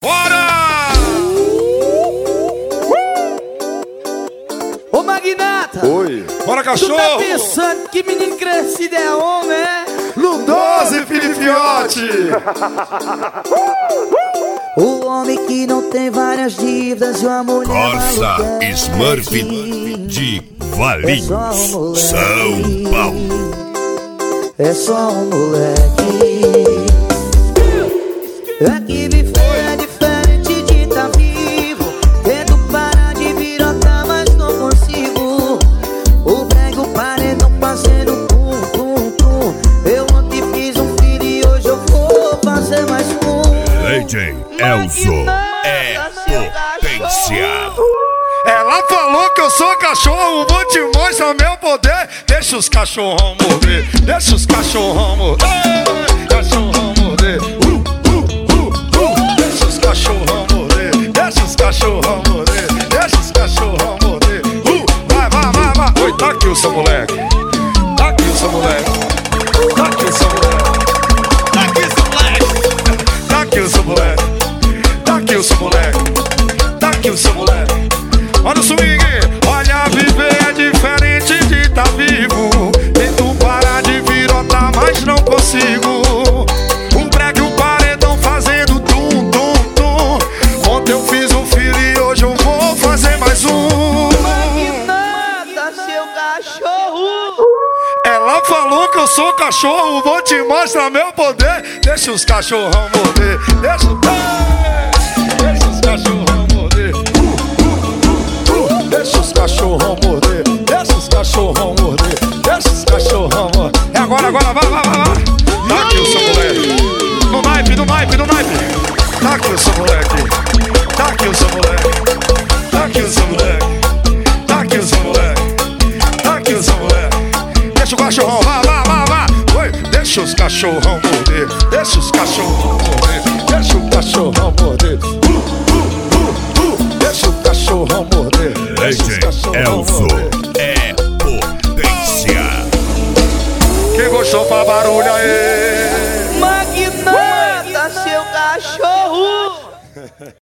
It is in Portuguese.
Bora! Ô Magnata! Oi! Bora, Tu tá cachorro! pensando que menino crescido é homem, é? Lundoso, Filipiote! O homem que não tem várias dívidas e uma mulher Corsa maluca Smurf de Valinhos, São Paulo. É só um moleque. É que viver é diferente de tá vivo. Tento parar de virotar, mas não consigo. O prego paredão fazendo tum, tum, tum. Eu ontem fiz um filho e hoje eu vou fazer mais um. DJ Elzo é potência. Ela falou que eu sou cachorro, vou te mostrar meu poder. Deixa os cachorrão morder, deixa os cachorrão morder. Cachorrão morder, deixa os cachorrão morder, deixa os cachorrão morder, deixa os cachorrão morder. Vai, vai, vai, vai. Oi, tá aqui o seu moleque, tá aqui o seu moleque, tá aqui o seu moleque, tá aqui o seu moleque, tá aqui o seu moleque, tá aqui o seu moleque, tá aqui o seu moleque. Olha o swing, olha, viver é diferente de tá vivo. Tento parar de virotar, mas não consigo. Um prego e um paredão fazendo tum, tum, tum. Ontem eu fiz um filho e hoje eu vou fazer mais um. Magnata, seu cachorro. Ela falou que eu sou cachorro, vou te mostrar meu poder. Deixa os cachorrão morder, deixa os cachorrão morder. Deixa os cachorrão morder, deixa os cachorrão morder, deixa os cachorrão morder. É agora, agora, vai, vai, vai, vai. Tá aqui o seu moleque, no naipe, no naipe, no naipe. Tá aqui o seu moleque, tá aqui o seu moleque, tá aqui o seu moleque, tá aqui o seu moleque, tá aqui o seu moleque. Deixa o cachorrão, vai, vai, vai, vai. Oi, deixa os cachorrão morder, deixa os cachorrão morder, deixa o cachorrão morder. Deixa o cachorrão morder. DJ Elzo é potência. Quem gostou pra barulho aí? Magnata, seu cachorro.